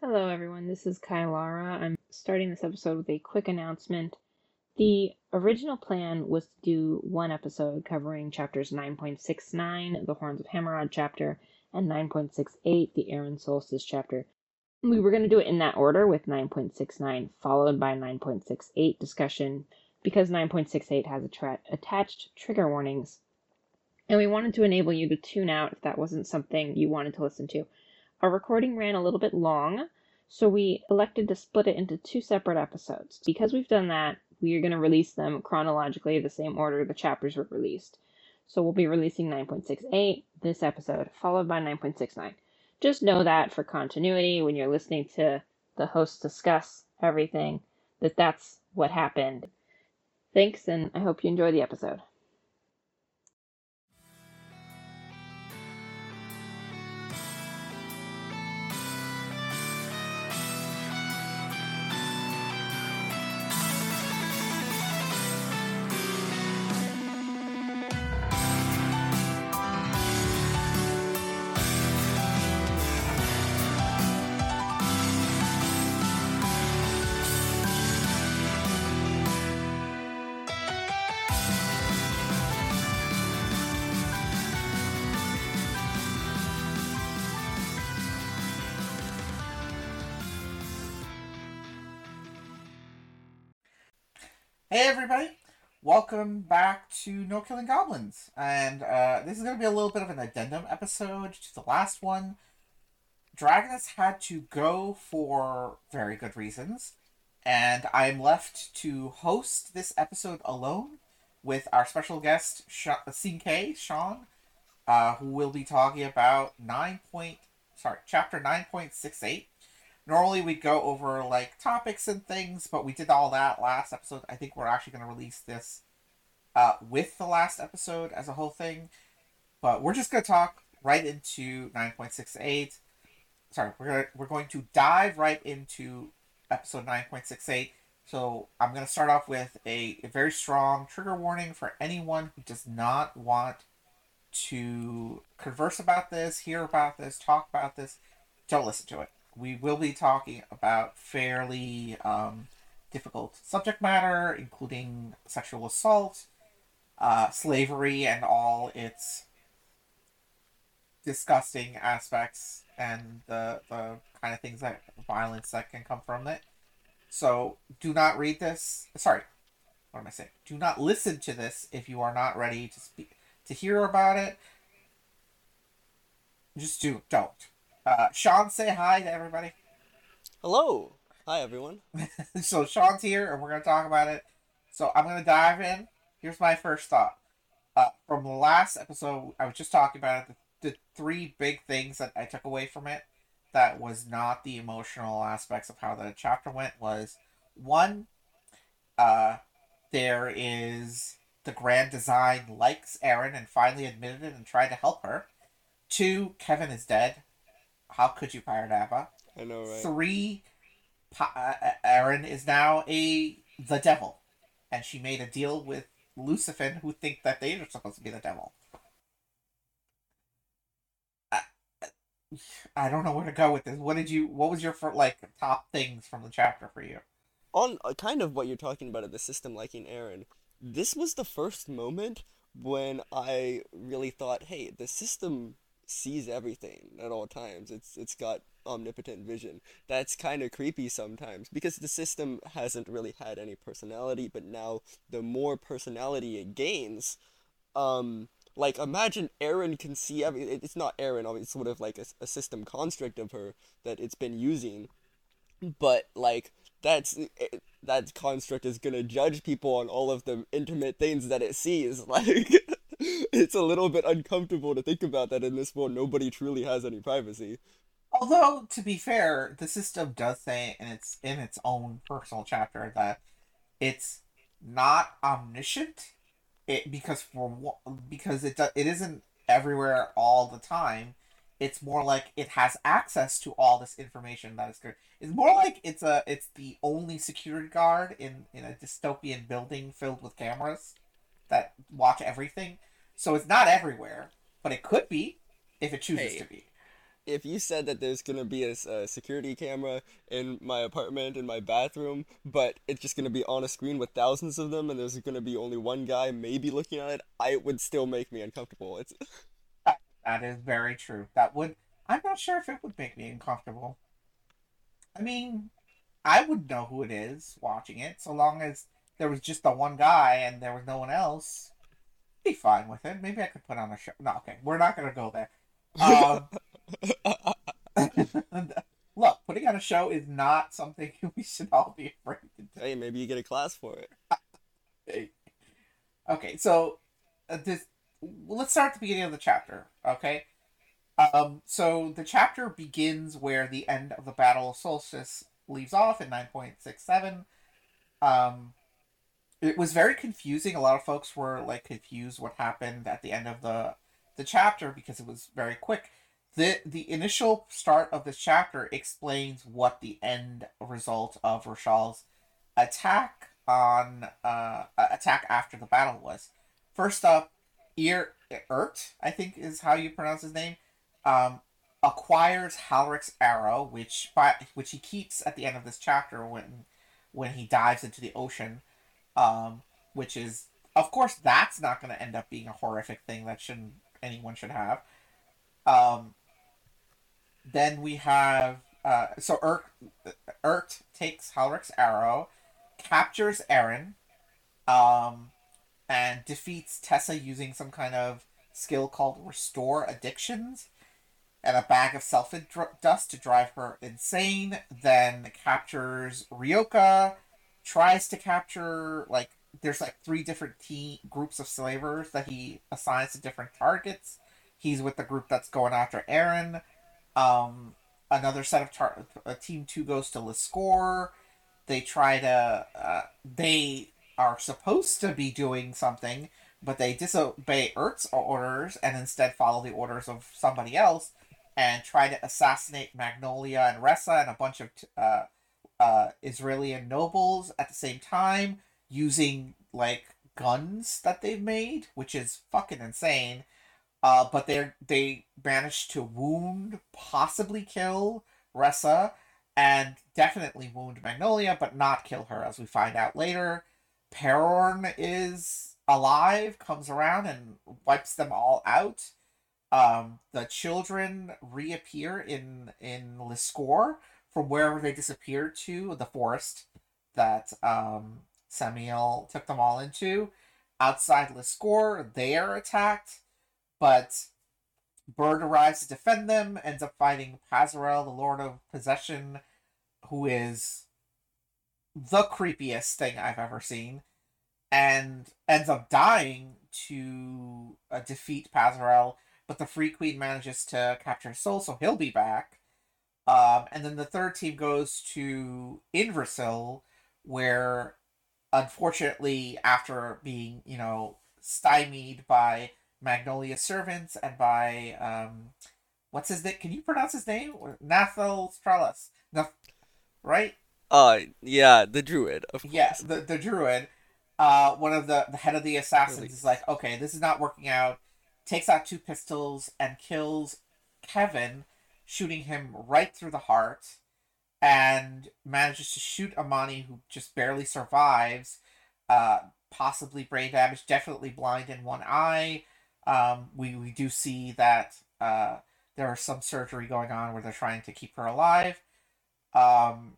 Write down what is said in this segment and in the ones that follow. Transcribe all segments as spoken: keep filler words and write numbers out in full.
Hello, everyone. This is Kylara. I'm starting this episode with a quick announcement. The original plan was to do one episode covering chapters nine point six nine, the Horns of Hammerod chapter, and nine point six eight, the Aran Solstice chapter. We were going to do it in that order, with nine point six nine followed by nine point six eight discussion, because nine point six eight has attra- attached trigger warnings. And we wanted to enable you to tune out if that wasn't something you wanted to listen to. Our recording ran a little bit long, so we elected to split it into two separate episodes. Because we've done that, we are going to release them chronologically the same order the chapters were released. So we'll be releasing nine point six eight this episode, followed by nine point six nine. Just know that for continuity, when you're listening to the hosts discuss everything, that that's what happened. Thanks, and I hope you enjoy the episode. Hey everybody, welcome back to No Killing Goblins, and uh, this is going to be a little bit of an addendum episode to the last one. Dragonus had to go for very good reasons, and I'm left to host this episode alone with our special guest, C K, Sean, uh, who will be talking about nine point, sorry, chapter nine point six eight. Normally we go over like topics and things, but we did all that last episode. I think we're actually going to release this uh, with the last episode as a whole thing. But we're just going to talk right into nine point six eight. Sorry, we're gonna, we're going to dive right into episode nine point six eight. So I'm going to start off with a, a very strong trigger warning for anyone who does not want to converse about this, hear about this, talk about this. Don't listen to it. We will be talking about fairly um, difficult subject matter, including sexual assault, uh, slavery, and all its disgusting aspects, and the, the kind of things that violence that can come from it. So do not read this. Sorry, what am I saying? Do not listen to this if you are not ready to speak to hear about it. Just do don't. Uh, Sean, say hi to everybody. Hello. Hi, everyone. So Sean's here, and we're going to talk about it. So I'm going to dive in. Here's my first thought. Uh, from the last episode, I was just talking about it. The, the three big things that I took away from it that was not the emotional aspects of how the chapter went was, one, uh, there is the Grand Design likes Aran and finally admitted it and tried to help her. Two, Kevin is dead. How could you, Pirate Abba? I know, right? Three, pa- uh, Aran is now a the devil, and she made a deal with Lucifen, who think that they are supposed to be the devil. I, I don't know where to go with this. What did you? What was your for, like top things from the chapter for you? On uh, kind of what you're talking about at the system liking Aran, this was the first moment when I really thought, hey, the system sees everything at all times. It's it's got omnipotent vision. That's kind of creepy sometimes because the system hasn't really had any personality, but now the more personality it gains, um like imagine Aran can see every it's not Aran, it's sort of like a, a system construct of her that it's been using, but like that's it, that construct is gonna judge people on all of the intimate things that it sees. Like it's a little bit uncomfortable to think about that in this world. Nobody truly has any privacy. Although, to be fair, the system does say in its in its own personal chapter that it's not omniscient. It because for because it it isn't everywhere all the time. It's more like it has access to all this information that is good. It's more like it's a it's the only security guard in in a dystopian building filled with cameras that watch everything. So it's not everywhere, but it could be if it chooses to Hey, be. if you said that there's gonna be a, s- a security camera in my apartment, in my bathroom, but it's just gonna be on a screen with thousands of them, and there's gonna be only one guy maybe looking at it, I it would still make me uncomfortable. It's That, that is very true. That would. I'm not sure if it would make me uncomfortable. I mean, I would know who it is watching it, so long as there was just the one guy and there was no one else. I'd be fine with it. Maybe I could put on a show. No, okay, we're not gonna go there. Um, look, putting on a show is not something we should all be afraid to do. hey, maybe you get a class for it. Okay, so uh, this. Let's start at the beginning of the chapter. Okay. Um. So the chapter begins where the end of the Battle of Solstice leaves off in nine point six seven. Um. It was very confusing. A lot of folks were like confused what happened at the end of the the chapter because it was very quick. The the initial start of this chapter explains what the end result of Rashal's attack on uh attack after the battle was. First up, Ir Ert, I think is how you pronounce his name, um, acquires Halric's arrow, which by which he keeps at the end of this chapter when when he dives into the ocean, um, which is, of course, that's not going to end up being a horrific thing that shouldn't anyone should have. Um, then we have uh, so Ert, Ert takes Halric's arrow, captures Eren, um, and defeats Tessa using some kind of skill called Restore Addictions and a bag of self dust to drive her insane. Then captures Ryoka, tries to capture, like, there's like three different team groups of slavers that he assigns to different targets. He's with the group that's going after Eren. Um, another set of tar- uh, team two goes to Liscor. They try to. Uh, they are supposed to be doing something, but they disobey Ert's orders and instead follow the orders of somebody else and try to assassinate Magnolia and Ressa and a bunch of uh, uh, Israeli nobles at the same time using like guns that they've made, which is fucking insane. Uh, but they they managed to wound, possibly kill Ressa, and definitely wound Magnolia, but not kill her, as we find out later. Perorn is alive, comes around and wipes them all out. Um, the children reappear in in Liscor from wherever they disappeared to, the forest that um, Samuel took them all into. Outside Liscor, they are attacked, but Bird arrives to defend them, ends up fighting Pazarel, the Lord of Possession, who is the creepiest thing I've ever seen, and ends up dying to uh, defeat Pazarel, but the Free Queen manages to capture his soul, so he'll be back. Um, and then the third team goes to Inversil, where, unfortunately, after being, you know, stymied by Magnolia's servants and by, um, what's his name? Can you pronounce his name? Nathal Stralas. No, right? Uh, yeah, the druid, of Yeah, course. the, the druid. Uh, one of the, the head of the assassins Really? is like, okay, this is not working out. Takes out two pistols and kills Kevin, shooting him right through the heart, and manages to shoot Amani, who just barely survives. Uh, possibly brain damage, definitely blind in one eye. Um, we, we do see that uh, there is some surgery going on where they're trying to keep her alive. Um,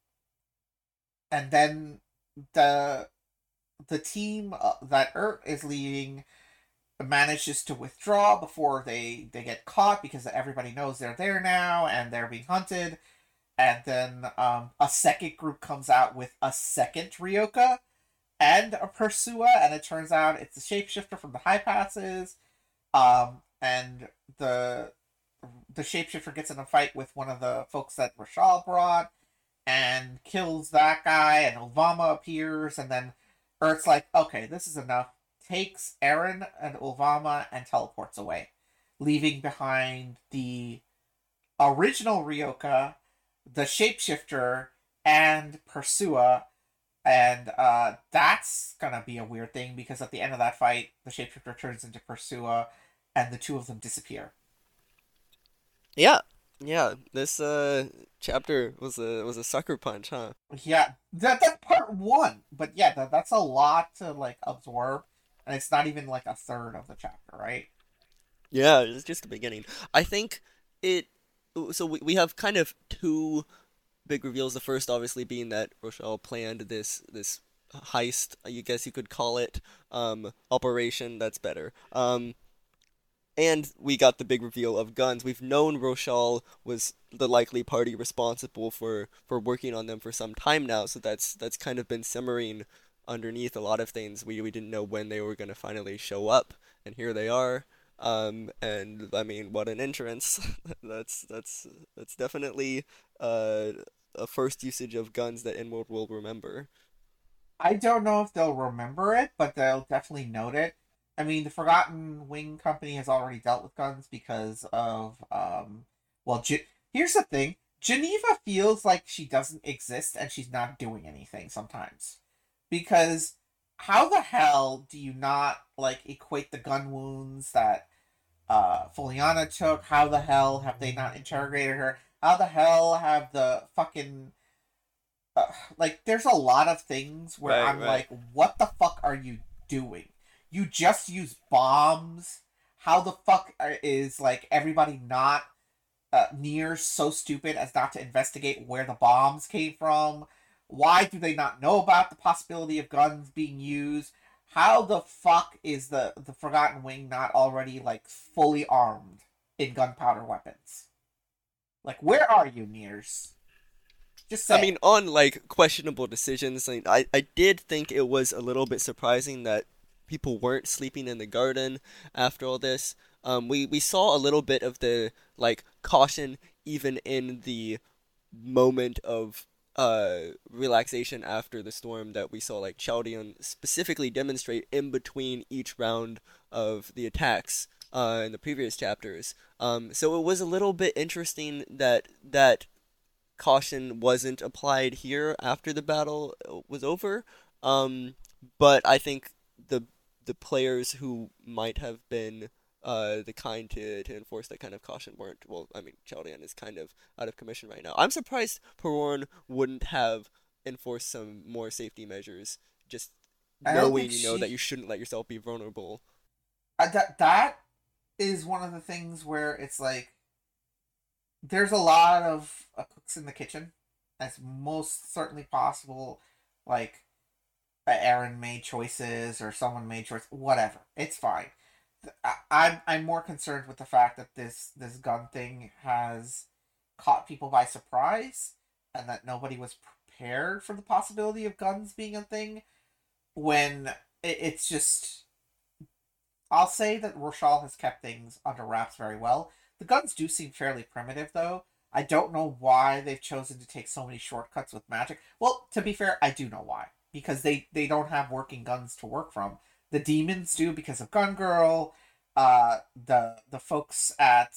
and then the the team uh, that Ert is leading manages to withdraw before they, they get caught because everybody knows they're there now and they're being hunted. And then um, a second group comes out with a second Ryoka and a Pursua, and it turns out it's a shapeshifter from the High Passes. Um, and the the shapeshifter gets in a fight with one of the folks that Rashal brought and kills that guy, and Ulvama appears, and then Ert's like, okay, this is enough. Takes Eren and Ulvama and teleports away, leaving behind the original Ryoka, the shapeshifter, and Pursua. And uh, that's gonna be a weird thing because at the end of that fight, the shapeshifter turns into Pursua, and the two of them disappear. Yeah, Yeah, this uh chapter was a was a sucker punch, huh? Yeah, that that's part one. But yeah, that, that's a lot to like absorb, and it's not even like a third of the chapter, right? Yeah, it's just the beginning. I think it. So we we have kind of two big reveals. The first, obviously, being that Rochelle planned this this heist, I guess you could call it, um, operation. That's better. Um, and we got the big reveal of guns. We've known Rochelle was the likely party responsible for for working on them for some time now, so that's that's kind of been simmering underneath a lot of things. We we didn't know when they were gonna finally show up, and here they are. Um, and I mean, what an entrance! That's that's that's definitely uh a first usage of guns that Inworld will remember. I don't know if they'll remember it, but they'll definitely note it. I mean, the Forgotten Wing Company has already dealt with guns because of um. Well, Ge- here's the thing: Geneva feels like she doesn't exist and she's not doing anything sometimes, because how the hell do you not like equate the gun wounds that uh Foliana took? How the hell have they not interrogated her? How the hell have the fucking uh, like there's a lot of things where Right, I'm right. like, what the fuck are you doing? You just use bombs. How the fuck is like everybody not uh, near so stupid as not to investigate where the bombs came from? Why do they not know about the possibility of guns being used? How the fuck is the the Forgotten Wing not already like fully armed in gunpowder weapons? Like, where are you, Nears? Just I say. mean, on like questionable decisions, like, I I did think it was a little bit surprising that people weren't sleeping in the garden after all this. Um, we we saw a little bit of the like caution even in the moment of uh relaxation after the storm that we saw like Chaldeon specifically demonstrate in between each round of the attacks uh in the previous chapters. Um, so it was a little bit interesting that that caution wasn't applied here after the battle uh, was over. Um, but I think the the players who might have been uh, the kind to, to enforce that kind of caution weren't. Well, I mean, Chaldean is kind of out of commission right now. I'm surprised Perorn wouldn't have enforced some more safety measures, just I don't think knowing, you know, that she. you shouldn't let yourself be vulnerable. Uh, that that is one of the things where it's like there's a lot of uh, cooks in the kitchen, as most certainly possible. Like uh, Aaron made choices or someone made choices, whatever. It's fine. I, I'm I'm more concerned with the fact that this this gun thing has caught people by surprise, and that nobody was prepared for the possibility of guns being a thing. When it, it's just I'll say that Rochelle has kept things under wraps very well. The guns do seem fairly primitive, though. I don't know why they've chosen to take so many shortcuts with magic. Well, to be fair, I do know why. Because they, they don't have working guns to work from. The demons do because of Gun Girl. Uh, the the folks at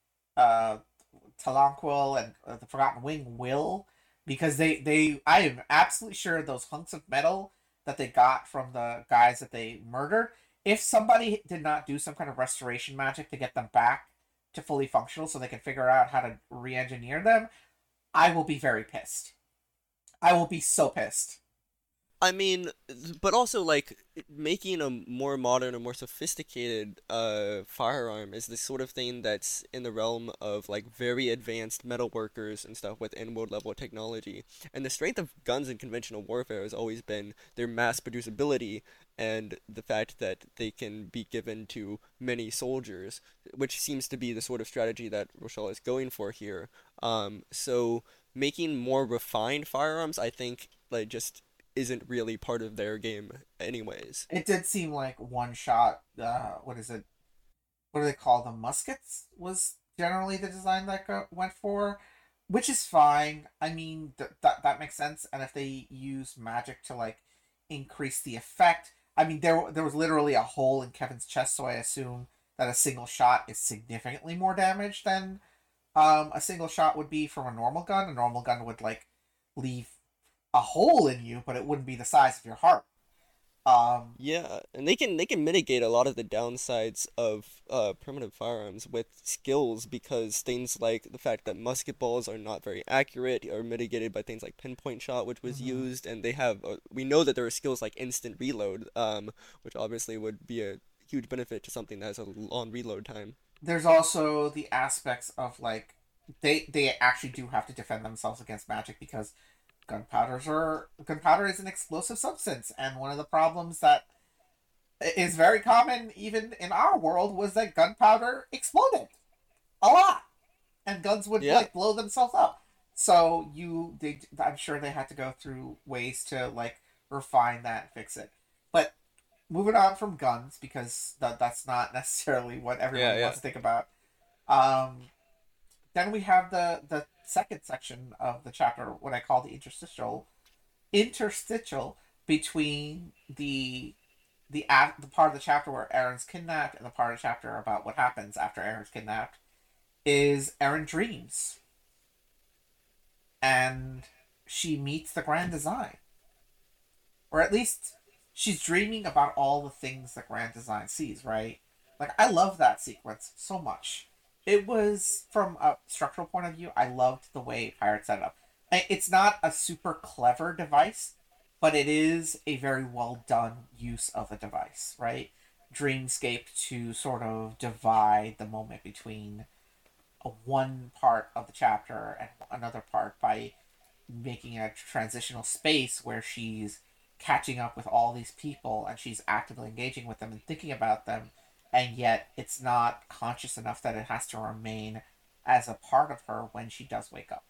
uh, Talanquil and uh, the Forgotten Wing will, because they they I am absolutely sure those hunks of metal that they got from the guys that they murdered, if somebody did not do some kind of restoration magic to get them back to fully functional so they can figure out how to re-engineer them, I will be very pissed. I will be so pissed. I mean, but also like making a more modern or more sophisticated uh firearm is the sort of thing that's in the realm of like very advanced metalworkers and stuff with N-world level technology. And the strength of guns in conventional warfare has always been their mass producibility and the fact that they can be given to many soldiers, which seems to be the sort of strategy that Rochelle is going for here. Um, so making more refined firearms, I think, like just isn't really part of their game anyways. It did seem like one shot. Uh, what is it? What do they call them? Muskets was generally the design that go, went for, which is fine. I mean, th- that that makes sense. And if they use magic to like increase the effect, I mean, there there was literally a hole in Kevin's chest, so I assume that a single shot is significantly more damage than um a single shot would be from a normal gun. A normal gun would like leave a hole in you, but it wouldn't be the size of your heart. Um, Yeah, and they can they can mitigate a lot of the downsides of uh primitive firearms with skills because things like the fact that musket balls are not very accurate are mitigated by things like pinpoint shot, which was mhm. used, and they have uh, we know that there are skills like instant reload, um, which obviously would be a huge benefit to something that has a long reload time. There's also the aspects of like they they actually do have to defend themselves against magic because gunpowders are gunpowder is an explosive substance, and one of the problems that is very common even in our world was that gunpowder exploded a lot, and guns would Yeah. like blow themselves up. So you, they, I'm sure they had to go through ways to like refine that and fix it. But moving on from guns because that that's not necessarily what Yeah, everybody yeah. wants to think about. Um, then we have the the second section of the chapter, what I call the interstitial interstitial between the the the part of the chapter where Aaron's kidnapped and the part of the chapter about what happens after Aaron's kidnapped is Aaron dreams and she meets the Grand Design, or at least she's dreaming about all the things that Grand Design sees. Right? Like I love that sequence so much. It was from a structural point of view. I loved the way Pirate set it up. It's not a super clever device, but it is a very well done use of a device. Right? Dreamscape to sort of divide the moment between a one part of the chapter and another part by making a transitional space where she's catching up with all these people and she's actively engaging with them and thinking about them, and yet it's not conscious enough that it has to remain as a part of her when she does wake up.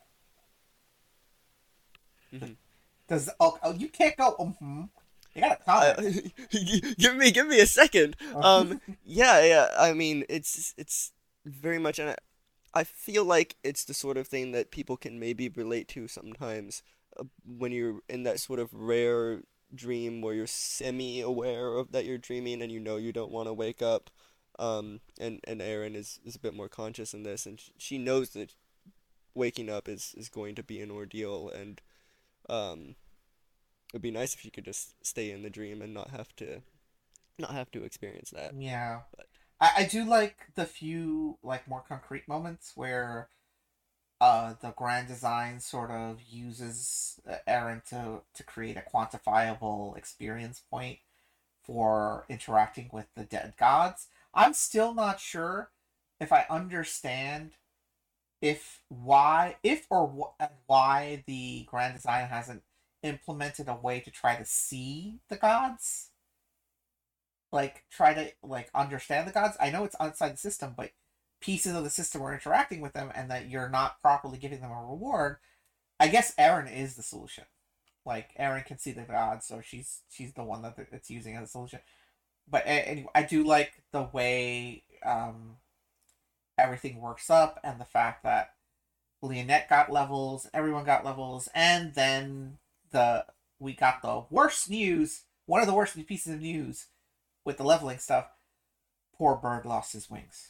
Mhm. Does oh, oh you can't go mm-hmm. You got a I, comment. give me give me a second. Um, yeah, yeah. I mean, it's it's very much, and I feel like it's the sort of thing that people can maybe relate to sometimes uh, when you're in that sort of rare dream where you're semi-aware of that you're dreaming and you know you don't want to wake up. Um, and and Erin is is a bit more conscious in this, and sh she knows that waking up is is going to be an ordeal, and um, it'd be nice if she could just stay in the dream and not have to not have to experience that. Yeah. But I, I do like the few like more concrete moments where uh, the Grand Design sort of uses uh, Aaron to to create a quantifiable experience point for interacting with the dead gods. I'm still not sure if I understand if why if or wh- why the Grand Design hasn't implemented a way to try to see the gods, like try to like understand the gods. I know it's outside the system, but pieces of the system are interacting with them and that you're not properly giving them a reward. I guess Erin is the solution. Like Erin can see the gods, so she's she's the one that it's using as a solution. But anyway, I do like the way um, everything works up and the fact that Leonette got levels, everyone got levels, and then the we got the worst news. One of the worst pieces of news with the leveling stuff. Poor Bird lost his wings.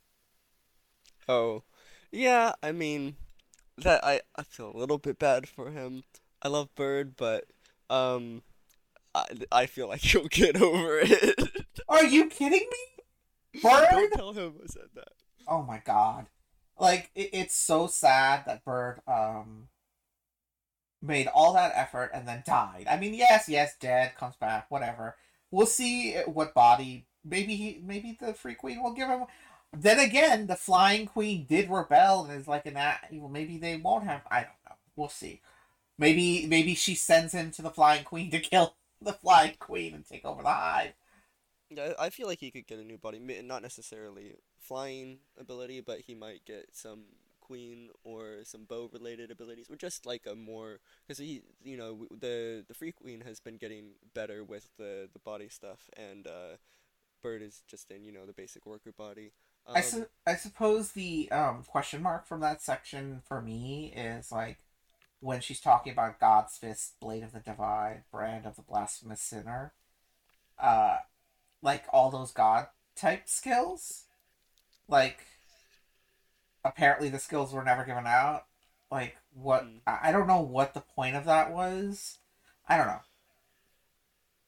oh, yeah. I mean. That I I feel a little bit bad for him. I love Bird, but um, I I feel like he'll get over it. Are you kidding me? Bird? Don't tell him I said that. Oh my god. Like it, it's so sad that Bird um made all that effort and then died. I mean, yes, yes, dead, comes back, whatever. We'll see what body. Maybe he, maybe the Free Queen will give him. Then again, the Flying Queen did rebel and is like an. Well, maybe they won't have. I don't know. We'll see. Maybe, maybe she sends him to the Flying Queen to kill the Flying Queen and take over the hive. Yeah, I feel like he could get a new body, Mi- not necessarily flying ability, but he might get some queen or some bow related abilities, or just like a more because he, you know, w- the the Free Queen has been getting better with the the body stuff, and uh, Bird is just in, you know, the basic worker body. I Um, su- I suppose the um question mark from that section for me is like when she's talking about God's fist, blade of the divide, brand of the blasphemous sinner. Uh, like all those god type skills. Like apparently the skills were never given out. Like what? mhm. I don't know what the point of that was. I don't know.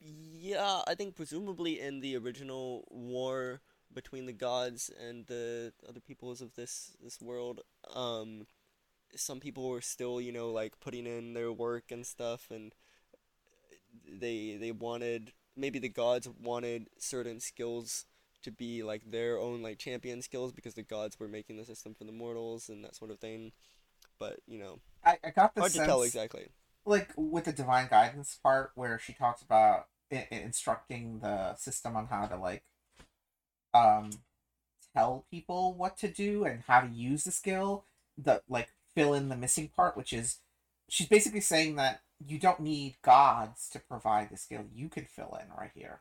Yeah, I think presumably in the original war between the gods and the other peoples of this this world, um, some people were still, you know, like putting in their work and stuff, and they they wanted maybe the gods wanted certain skills to be like their own like champion skills because the gods were making the system for the mortals and that sort of thing. But, you know, I, I got the hard to tell sense, exactly. like with the divine guidance part, where she talks about I- instructing the system on how to like um tell people what to do and how to use the skill, the like fill in the missing part, which is she's basically saying that you don't need gods to provide the skill, you can fill in right here.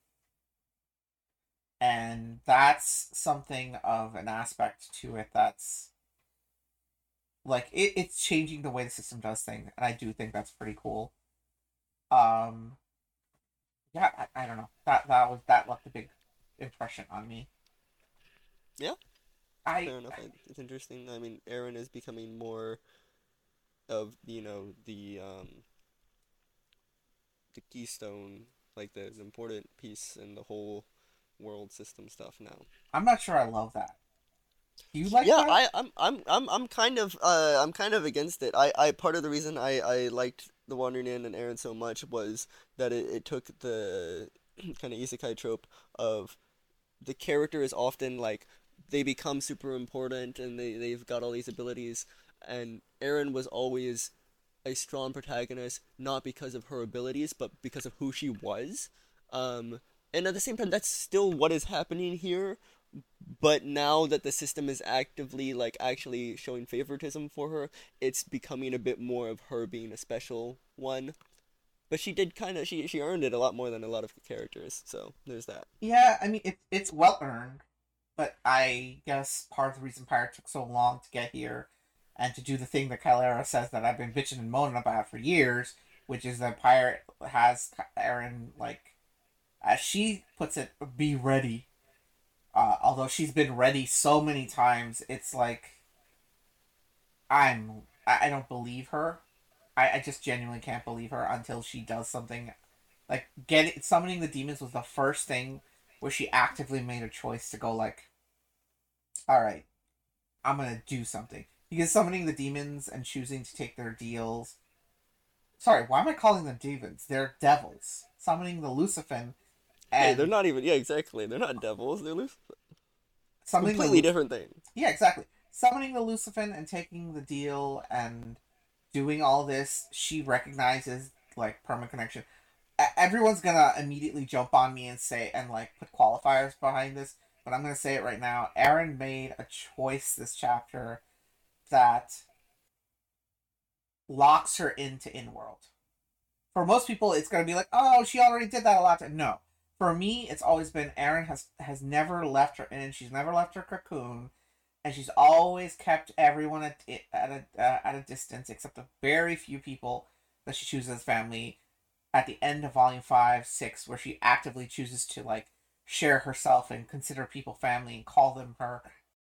And that's something of an aspect to it that's like it, it's changing the way the system does things, and I do think that's pretty cool. Um yeah, I, I don't know. That that was that left a big impression on me. Yeah, I, fair enough. I I- It's interesting. I mean, Aaron is becoming more of, you know, the um the keystone, like the important piece in the whole world system stuff now. I'm not sure I love that. Do you like Yeah, that? I, I'm, I'm, I'm, I'm kind of, uh, I'm kind of against it. I, I, part of the reason I, I liked The Wandering Inn and Aaron so much was that it, it took the kind of isekai trope of the character is often like they become super important and they, they've got all these abilities, and Aaron was always a strong protagonist, not because of her abilities, but because of who she was. Um, and at the same time, that's still what is happening here, but now that the system is actively like actually showing favoritism for her, it's becoming a bit more of her being a special one. But she did kind of she she earned it a lot more than a lot of characters, so there's that. Yeah, I mean it, it's well earned, but I guess part of the reason Pirate took so long to get here and to do the thing that Kylera says that I've been bitching and moaning about for years, which is that Pirate has Aaron, like, as she puts it, be ready. Uh, although she's been ready so many times, it's like I'm I, I don't believe her. I, I just genuinely can't believe her until she does something. Like getting summoning the demons was the first thing where she actively made a choice to go like, all right, I'm gonna do something. Because summoning the demons and choosing to take their deals. Sorry, why am I calling them demons? They're devils. Summoning the Lucifin Hey, they're and not even, yeah, exactly. They're not devils. They're Luc- summoning the completely Lu- different things. yeah, exactly. Summoning the Lucifin and taking the deal and doing all this, she recognizes like perma connection. Everyone's gonna immediately jump on me and say and like put qualifiers behind this, but I'm gonna say it right now. Aaron made a choice this chapter that locks her into Inworld. For most people, it's gonna be like, oh, she already did that a lot. No, for me, it's always been Aaron has has never left her in. She's never left her cocoon, and she's always kept everyone at at a uh, at a distance, except a very few people that she chooses as family. At the end of volume five, six, where she actively chooses to like share herself and consider people family and call them her.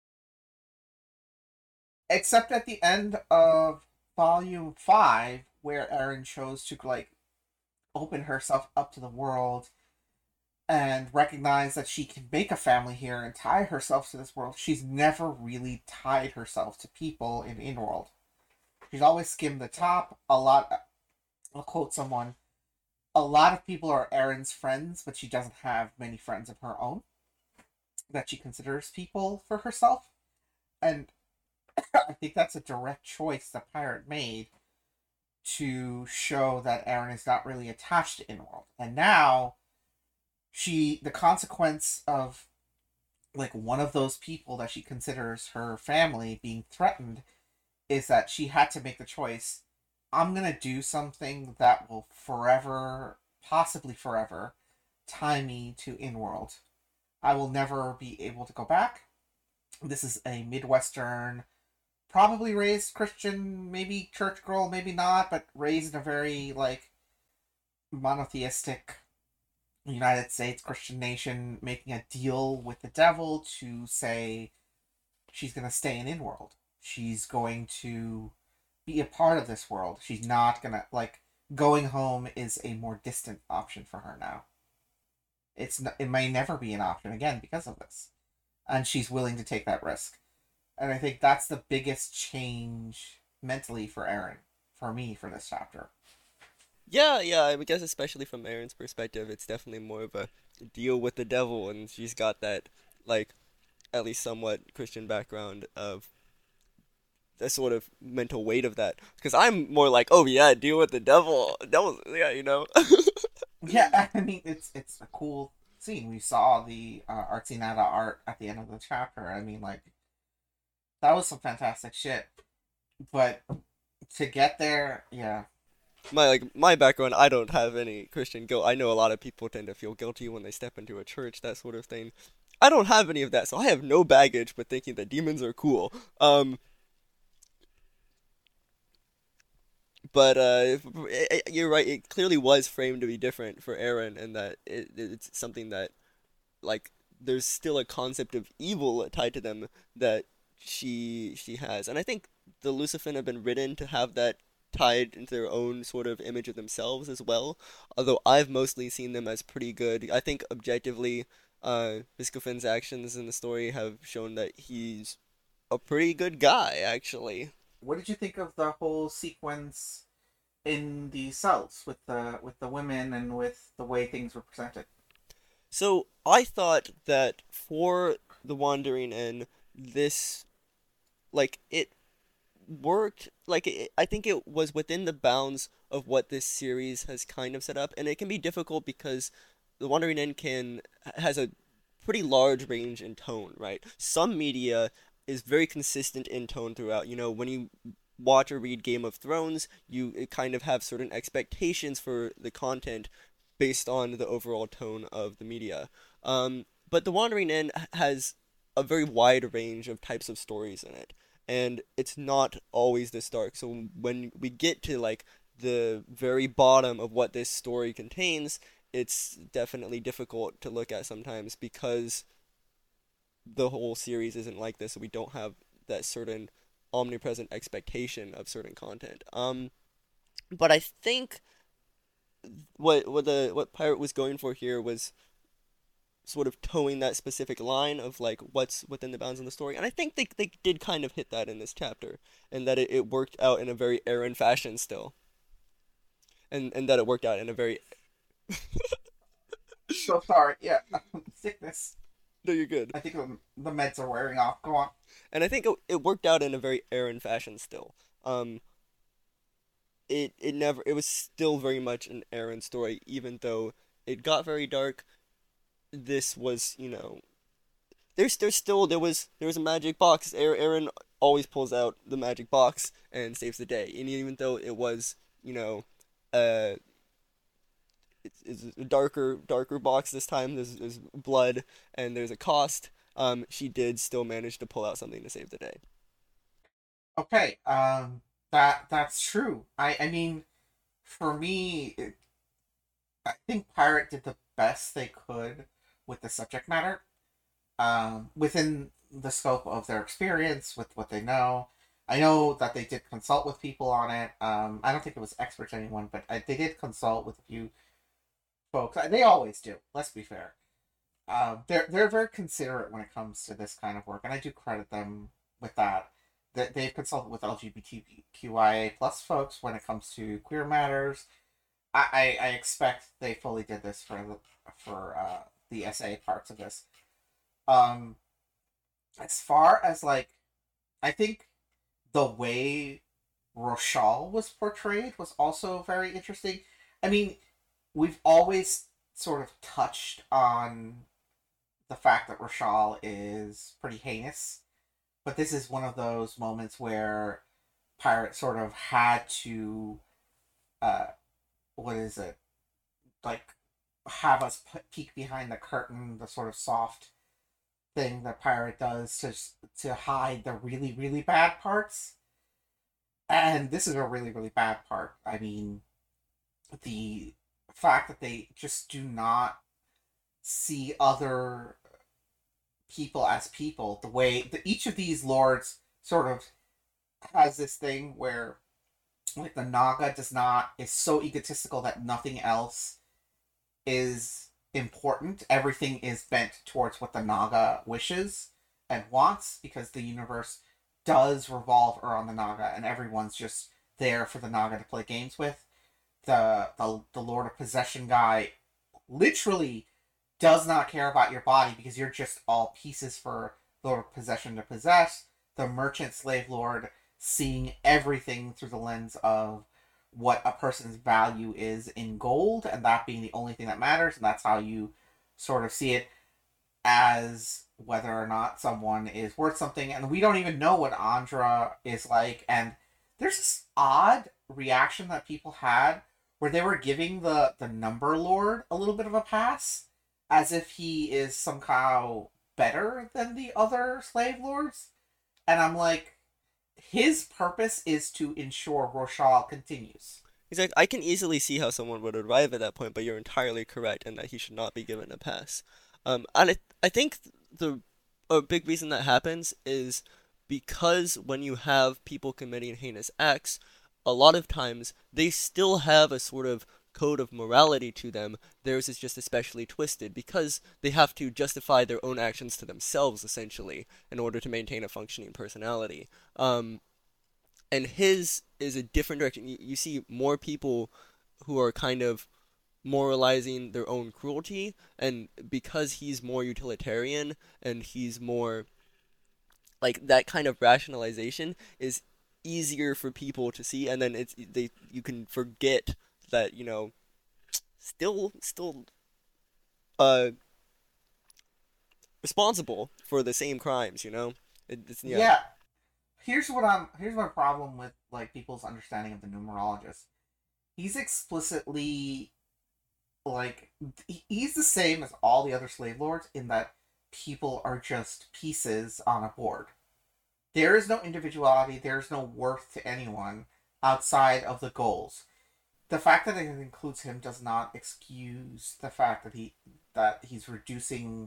Except at the end of volume five, where Erin chose to like open herself up to the world and recognize that she can make a family here and tie herself to this world. She's never really tied herself to people in Inworld. She's always skimmed the top. A lot. I'll quote someone. A lot of people are Erin's friends, but she doesn't have many friends of her own that she considers people for herself. And I think that's a direct choice that Pirate made to show that Erin is not really attached to Inworld. And now she the consequence of like one of those people that she considers her family being threatened is that she had to make the choice. I'm gonna do something that will forever, possibly forever, tie me to Inworld. I will never be able to go back. This is a Midwestern, probably raised Christian, maybe church girl, maybe not, but raised in a very like monotheistic United States Christian nation, making a deal with the devil to say she's gonna stay in Inworld. She's going to be a part of this world. She's not gonna like going home is a more distant option for her now. It's n- it may never be an option again because of this, and she's willing to take that risk. And I think that's the biggest change mentally for Eren, for me, for this chapter. Yeah, yeah, I guess especially from Erin's perspective, it's definitely more of a deal with the devil, and she's got that, like, at least somewhat Christian background of the sort of mental weight of that. Because I'm more like, oh yeah, deal with the devil. Devil, yeah, you know. Yeah, I mean it's it's a cool scene. We saw the uh, artsy nada art at the end of the chapter. I mean, like that was some fantastic shit. But to get there, yeah, My like my background, I don't have any Christian guilt. I know a lot of people tend to feel guilty when they step into a church, that sort of thing. I don't have any of that, so I have no baggage with thinking that demons are cool. Um, but uh, it, it- you're right. It clearly was framed to be different for Eren, and that it, it's something that like there's still a concept of evil tied to them that she she has, and I think the Lucifin have been written to have that tied into their own sort of image of themselves as well. Although I've mostly seen them as pretty good. I think objectively, uh, Biscofin's actions in the story have shown that he's a pretty good guy, actually. what did you think of the whole sequence in the cells with the with the women and with the way things were presented? So I thought that for the Wandering Inn, this like it worked like it, I think it was within the bounds of what this series has kind of set up, and it can be difficult because the Wandering End can has a pretty large range in tone, right? Some media is very consistent in tone throughout. You know, when you watch or read Game of Thrones, you kind of have certain expectations for the content based on the overall tone of the media. Um, but The Wandering End has a very wide range of types of stories in it, and it's not always this dark. So when we get to like the very bottom of what this story contains, it's definitely difficult to look at sometimes because the whole series isn't like this, so we don't have that certain omnipresent expectation of certain content. Um, but I think what what the what Pirate was going for here was sort of towing that specific line of like what's within the bounds of the story, and I think they they did kind of hit that in this chapter, and that it, it worked out in a very Eren fashion still, and and that it worked out in a very So sorry, yeah, sickness. no, you're good. I think the, the meds are wearing off. Go on. And I think it, it worked out in a very Eren fashion still. Um, it it never it was still very much an Eren story, even though it got very dark. This was, you know, there's there's still there was there was a magic box. Eren always pulls out the magic box and saves the day. And even though it was, you know, uh, it's, it's a darker darker box this time. There's there's blood and there's a cost. Um, she did still manage to pull out something to save the day. Okay, um, that that's true. I I mean, for me, it, I think Pirate did the best they could with the subject matter, um, within the scope of their experience with what they know. I know that they did consult with people on it. Um, I don't think it was experts anyone, but I, they did consult with a few folks. They always do. Let's be fair. Um, they're they're very considerate when it comes to this kind of work, and I do credit them with that. That they've consulted with LGBTQIA plus folks when it comes to queer matters. I, I, I expect they fully did this for the for uh, the essay parts of this. Um, as far as like, I think the way Roshal was portrayed was also very interesting. I mean, we've always sort of touched on the fact that Roshal is pretty heinous, but this is one of those moments where Pirate sort of had to, uh, what is it, like, have us put, peek behind the curtain, the sort of soft thing that Pirate does to to hide the really really bad parts. And this is a really really bad part. I mean, the fact that they just do not see other people as people, the way that each of these lords sort of has this thing where like the Naga does not is so egotistical that nothing else is important. Everything is bent towards what the Naga wishes and wants because the universe does revolve around the Naga and everyone's just there for the Naga to play games with. The the, the Lord of Possession guy literally does not care about your body because you're just all pieces for Lord of Possession to possess. The merchant slave lord seeing everything through the lens of what a person's value is in gold, and that being the only thing that matters, and that's how you sort of see it as whether or not someone is worth something. And we don't even know what Andra is like, and there's this odd reaction that people had where they were giving the, the Number Lord a little bit of a pass, as if he is somehow better than the other slave lords. And I'm like, his purpose is to ensure Roshal continues. Exactly. I can easily see how someone would arrive at that point, but you're entirely correct in that he should not be given a pass. Um, and I, I think the a big reason that happens is because when you have people committing heinous acts, a lot of times they still have a sort of code of morality to them. Theirs is just especially twisted because they have to justify their own actions to themselves, essentially, in order to maintain a functioning personality. Um, and his is a different direction. You, you see more people who are kind of moralizing their own cruelty, and because he's more utilitarian and he's more like that kind of rationalization is easier for people to see, and then it's they you can forget that, you know, still still uh responsible for the same crimes, you know. It, it's yeah. Yeah. Here's what I'm here's my problem with like people's understanding of the numerologist. He's explicitly like he's the same as all the other slave lords in that people are just pieces on a board. There is no individuality, there's no worth to anyone outside of the goals. The fact that it includes him does not excuse the fact that he that he's reducing.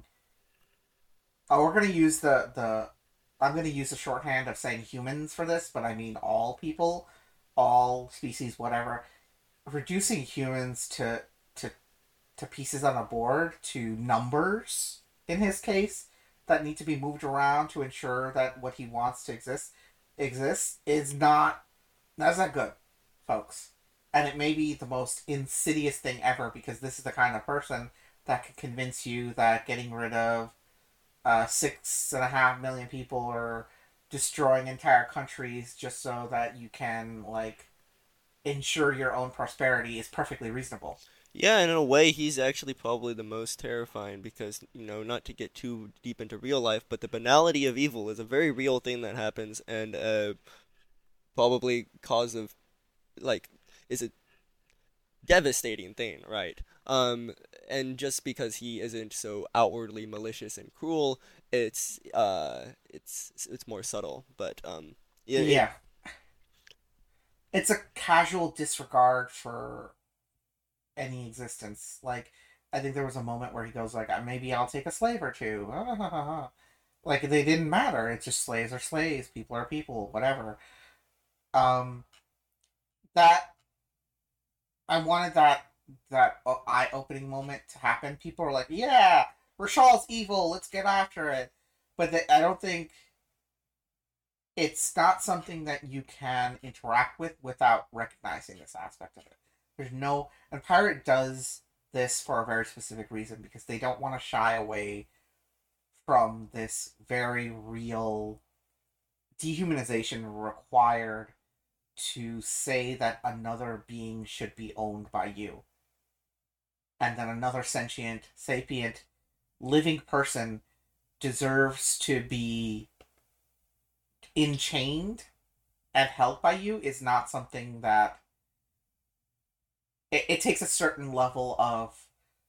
Oh, we're gonna use the the. I'm gonna use the shorthand of saying humans for this, but I mean all people, all species, whatever. Reducing humans to to to pieces on a board, to numbers in his case that need to be moved around to ensure that what he wants to exist exists is not that's not good, folks. And it may be the most insidious thing ever because this is the kind of person that can convince you that getting rid of uh, six and a half million people or destroying entire countries just so that you can, like, ensure your own prosperity is perfectly reasonable. Yeah, and in a way, he's actually probably the most terrifying because, you know, not to get too deep into real life, but the banality of evil is a very real thing that happens, and uh, probably cause of, like, is a devastating thing, right? Um, and just because he isn't so outwardly malicious and cruel, it's uh, it's it's more subtle. But um, yeah, it, Yeah. It's a casual disregard for any existence. Like, I think there was a moment where he goes like, "Uh, maybe I'll take a slave or two." Like, they didn't matter. It's just slaves are slaves, people are people, whatever. Um, that I wanted that that eye opening moment to happen. People are like, "Yeah, Rashal's evil. Let's get after it." But they, I don't think it's not something that you can interact with without recognizing this aspect of it. There's no, and Pirate does this for a very specific reason because they don't want to shy away from this very real dehumanization required to say that another being should be owned by you. And that another sentient, sapient, living person deserves to be enchained and held by you is not something that it, it takes a certain level of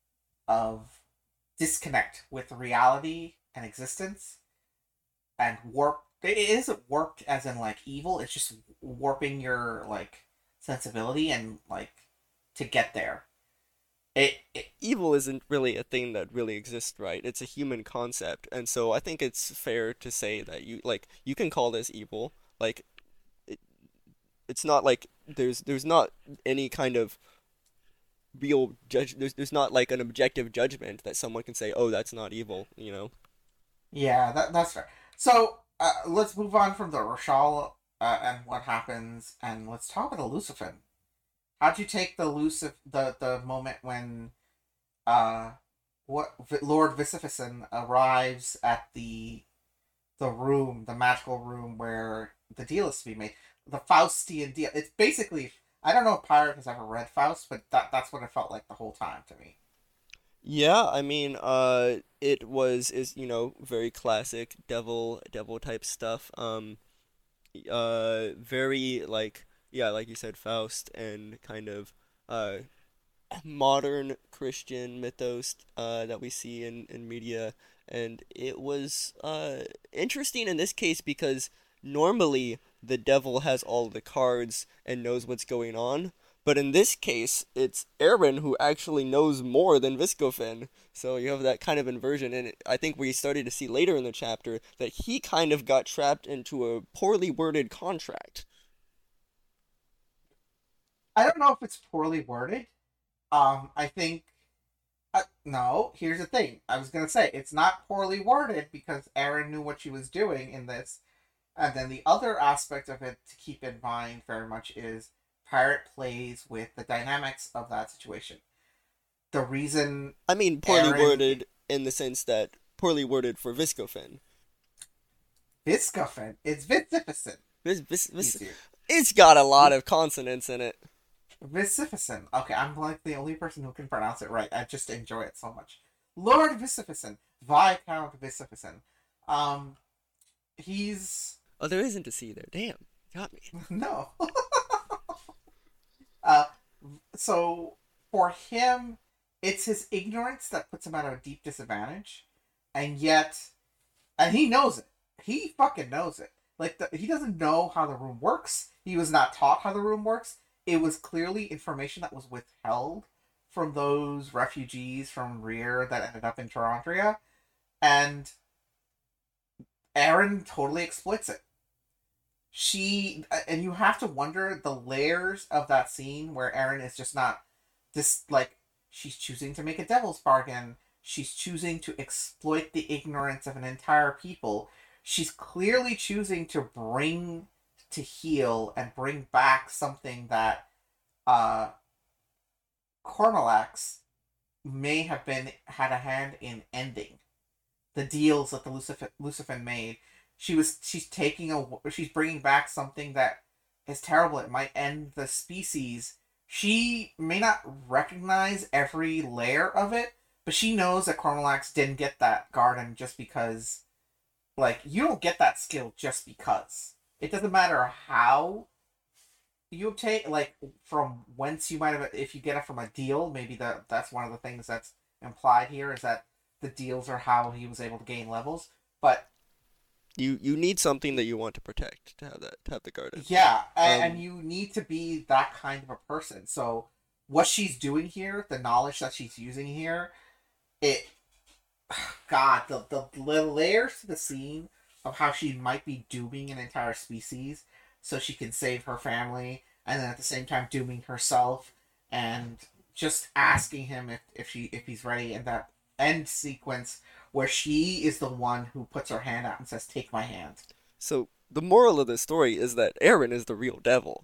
of disconnect with reality and existence and warp. It isn't warped as in like evil, it's just warping your like sensibility and like to get there. It, it evil isn't really a thing that really exists, right? It's a human concept, and so I think it's fair to say that you like you can call this evil. Like, it, it's not like there's there's not any kind of real judge. There's there's not like an objective judgment that someone can say, oh, that's not evil, you know. Yeah, that that's fair. So uh, let's move on from the Roshal uh, and what happens, and let's talk about the Lucifin. How'd you take the Lucif the the moment when uh what Lord Vicificin arrives at the the room, the magical room where the deal is to be made, the Faustian deal? It's basically, I don't know if Pirate has ever read Faust, but that that's what it felt like the whole time to me. Yeah, I mean, uh, it was is you know very classic devil devil type stuff. Um, uh, very like yeah, like you said, Faust and kind of uh modern Christian mythos uh that we see in in media, and it was uh interesting in this case because normally the devil has all the cards and knows what's going on. But in this case, it's Aaron who actually knows more than Viscofin. So you have that kind of inversion, and it, I think we started to see later in the chapter that he kind of got trapped into a poorly worded contract. I don't know if it's poorly worded. Um, I think uh, no. Here's the thing. I was gonna say it's not poorly worded because Aaron knew what she was doing in this, and then the other aspect of it to keep in mind very much is Pirate plays with the dynamics of that situation. The reason I mean, poorly Aaron worded in the sense that poorly worded for Viscofin. Viscofin, it's Vicificent. Vis, vis, vis, Easier. it's got a lot of consonants in it. Vicificent. Okay, I'm like the only person who can pronounce it right. I just enjoy it so much. Lord Vicificent, Viscount Vicificent. Um, he's Oh, there isn't a C there. Damn, got me. no. uh, so for him, it's his ignorance that puts him at a deep disadvantage, and yet, and he knows it. He fucking knows it. Like the, he doesn't know how the room works. He was not taught how the room works. It was clearly information that was withheld from those refugees from Rear that ended up in Torontria, and Aaron totally exploits it. She and you have to wonder the layers of that scene where Aaron is just not this, like, she's choosing to make a devil's bargain. She's choosing to exploit the ignorance of an entire people. She's clearly choosing to bring to heal and bring back something that uh Cornelax may have been had a hand in ending. The deals that the Lucif- Lucifin made. She was she's taking a she's bringing back something that is terrible. It might end the species. She may not recognize every layer of it, but she knows that Cornelax didn't get that garden just because. Like, you don't get that skill just because. It doesn't matter how you obtain, like, from whence you might have, if you get it from a deal, maybe that that's one of the things that's implied here, is that the deals are how he was able to gain levels. But You you need something that you want to protect to have that to have the garden. yeah, and, Um, and you need to be that kind of a person. So what she's doing here, the knowledge that she's using here, it, God, the, the the layers to the scene of how she might be dooming an entire species so she can save her family, and then at the same time dooming herself, and just asking him if, if she if he's ready, and that end sequence where she is the one who puts her hand out and says, "Take my hand." So the moral of the story is that Aaron is the real devil.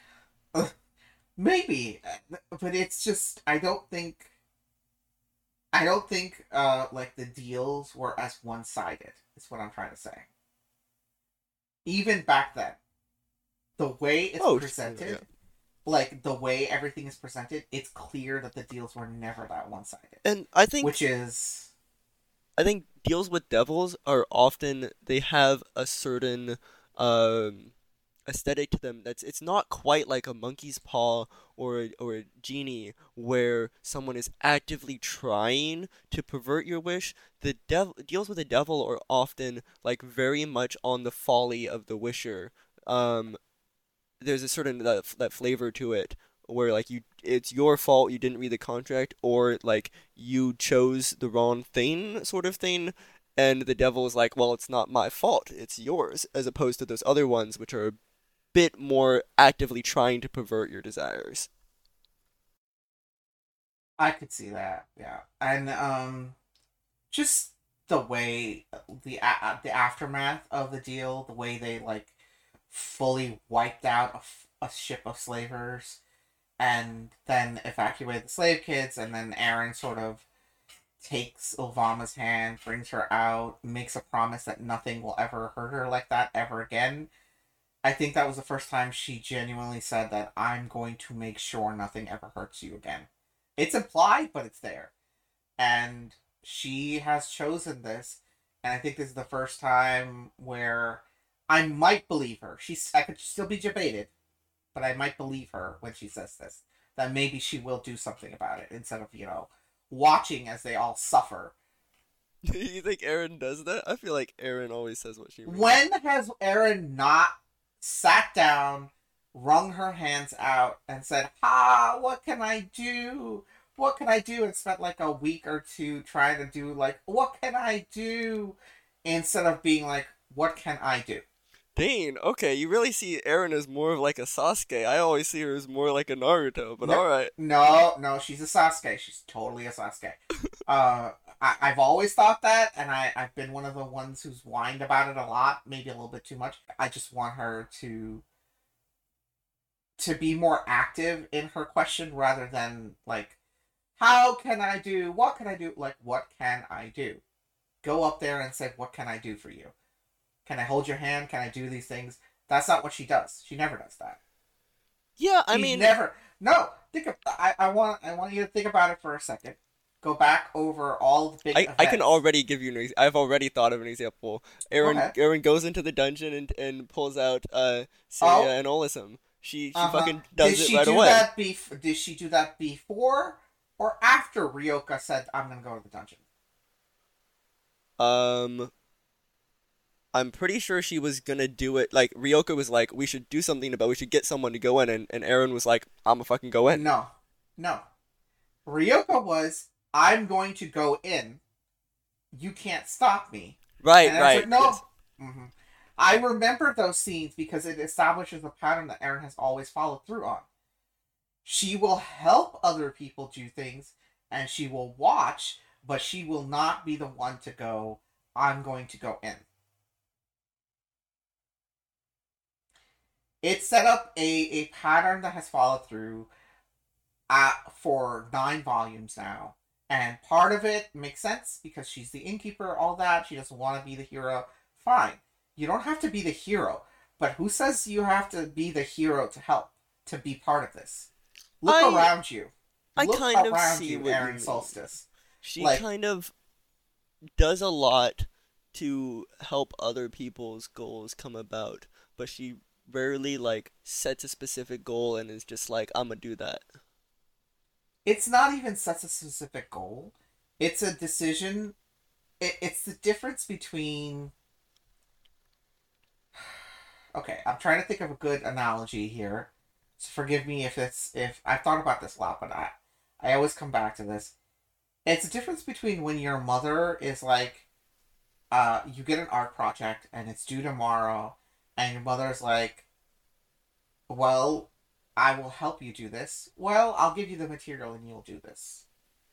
Maybe, but it's just I don't think I don't think uh like the deals were as one sided. Is what I'm trying to say. Even back then, the way it's Oh, presented, yeah. like the way everything is presented, it's clear that the deals were never that one sided. And I think Which is I think deals with devils are often they have a certain um aesthetic to them that's it's not quite like a monkey's paw or a, or a genie where someone is actively trying to pervert your wish. The devil deals with the devil are often like very much on the folly of the wisher. Um, there's a certain that, that flavor to it where like you it's your fault you didn't read the contract or like you chose the wrong thing sort of thing, and the devil is like, well, it's not my fault, it's yours, as opposed to those other ones which are bit more actively trying to pervert your desires. I could see that, yeah. And um, just the way the a- the aftermath of the deal, the way they like fully wiped out a, f- a ship of slavers, and then evacuated the slave kids, and then Eren sort of takes Ilvama's hand, brings her out, makes a promise that nothing will ever hurt her like that ever again. I think that was the first time she genuinely said that I'm going to make sure nothing ever hurts you again. It's implied, but it's there. And she has chosen this, and I think this is the first time where I might believe her. She's I could still be debated, but I might believe her when she says this. That maybe she will do something about it instead of, you know, watching as they all suffer. You think Eren does that? I feel like Eren always says what she means. When has Eren not sat down, wrung her hands out, and said, "Ah, what can I do? What can I do?" and spent like a week or two trying to do like, "What can I do?" instead of being like, "What can I do?" Dang, okay, you really see Eren as more of like a Sasuke. I always see her as more like a Naruto, but no, alright. No, no, she's a Sasuke. She's totally a Sasuke. uh, I, I've always thought that, and I, I've been one of the ones who's whined about it a lot, maybe a little bit too much. I just want her to to be more active in her question rather than like, how can I do? What can I do? Like, what can I do? Go up there and say, what can I do for you? Can I hold your hand? Can I do these things? That's not what she does. She never does that. Yeah, I She mean, never. No, think of. I, I want. I want you to think about it for a second. Go back over all the big. I, events. I can already give you an ex- I've already thought of an example. Eren Okay. Eren goes into the dungeon and, and pulls out uh Seiya Oh. and Olisem. She she Uh-huh. fucking does Did it she right do away. that bef- Did she do that before or after Ryoka said, "I'm gonna go to the dungeon"? Um, I'm pretty sure she was gonna do it. Like Ryoka was like, we should do something about. We should get someone to go in, and and Eren was like, I'ma fucking go in. No, no. Ryoka was, "I'm going to go in. You can't stop me." Right, And Eren's right. like, no. Yes. Mm-hmm. I remember those scenes because it establishes a pattern that Eren has always followed through on. She will help other people do things, and she will watch, but she will not be the one to go, "I'm going to go in." It set up a, a pattern that has followed through uh, for nine volumes now. And part of it makes sense because she's the innkeeper, all that. She doesn't want to be the hero. Fine. You don't have to be the hero. But who says you have to be the hero to help, to be part of this? Look I- around you. I Look kind of around see you, what you Aaron mean. Solstice. She Like- kind of does a lot to help other people's goals come about, but she rarely like sets a specific goal and is just like, I'm gonna do that. It's not even such a specific goal. It's a decision. It, it's the difference between... Okay, I'm trying to think of a good analogy here. So forgive me if it's... if I've thought about this a lot, but I, I always come back to this. It's the difference between when your mother is like... Uh, you get an art project and it's due tomorrow, and your mother's like, well, I will help you do this. Well, I'll give you the material and you'll do this.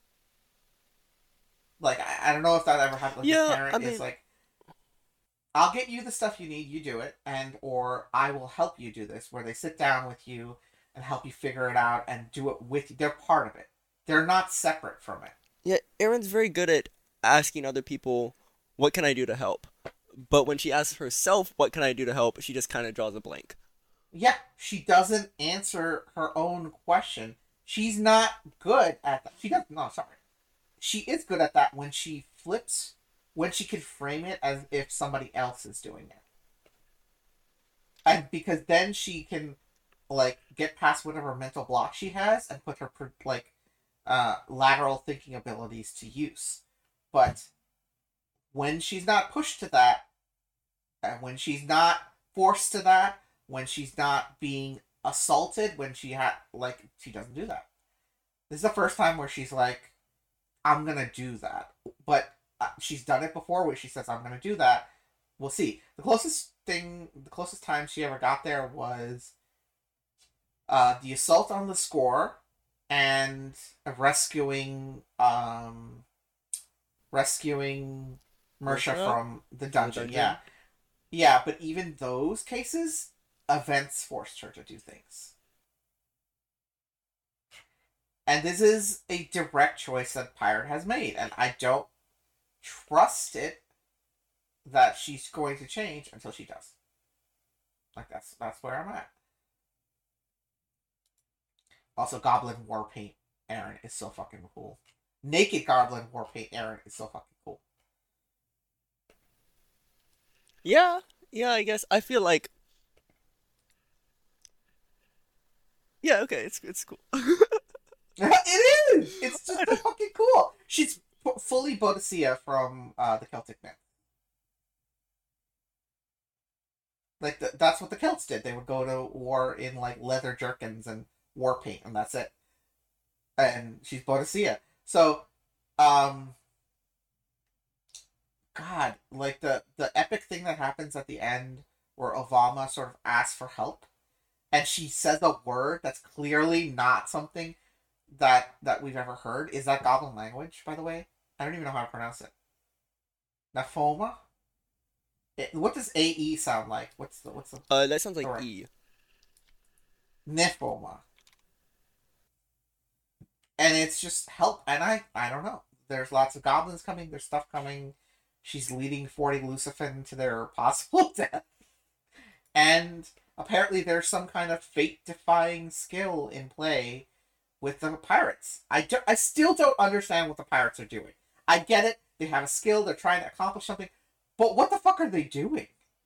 Like, I, I don't know if that ever happened with Yeah, a parent. I mean- It's like, I'll get you the stuff you need, you do it, and or I will help you do this, where they sit down with you and help you figure it out and do it with you. They're part of it. They're not separate from it. Yeah, Erin's very good at asking other people, what can I do to help? But when she asks herself, what can I do to help, she just kind of draws a blank. Yeah, she doesn't answer her own question. She's not good at that. She doesn't, no, sorry. She is good at that when she flips, when she can frame it as if somebody else is doing it. And because then she can, like, get past whatever mental block she has and put her, like, uh, lateral thinking abilities to use. But when she's not pushed to that, and when she's not forced to that, when she's not being assaulted, when she had, like, she doesn't do that. This is the first time where she's like, I'm gonna do that. But uh, she's done it before where she says, I'm gonna do that. We'll see. The closest thing, the closest time she ever got there was uh, the assault on the score and rescuing um rescuing Mersha Mersha? from the From the dungeon. dungeon? Yeah, yeah, but even those cases, events forced her to do things, and this is a direct choice that Pirate has made, and I don't trust it that she's going to change until she does. Like that's that's where I'm at. Also, Goblin War Paint Aaron is so fucking cool. Naked Goblin War Paint Aaron is so fucking cool. Yeah, yeah, I guess. I feel like, yeah, okay, it's it's cool. It is! It's just so fucking cool. She's f- fully Boadicea from uh, the Celtic myth. Like, the, that's what the Celts did. They would go to war in, like, leather jerkins and war paint, and that's it. And she's Boadicea. So, um... God, like, the, the epic thing that happens at the end where Ovama sort of asks for help, and she says a word that's clearly not something that that we've ever heard. Is that Goblin language, by the way? I don't even know how to pronounce it. Nafoma? It, what does A E sound like? What's the what's the Uh, that sounds like correct? E. Nifoma. And it's just help, and I I don't know. There's lots of goblins coming. There's stuff coming. She's leading forty Lucifin to their possible death, and apparently there's some kind of fate-defying skill in play with the pirates. I, do, I still don't understand what the pirates are doing. I get it. They have a skill. They're trying to accomplish something. But what the fuck are they doing?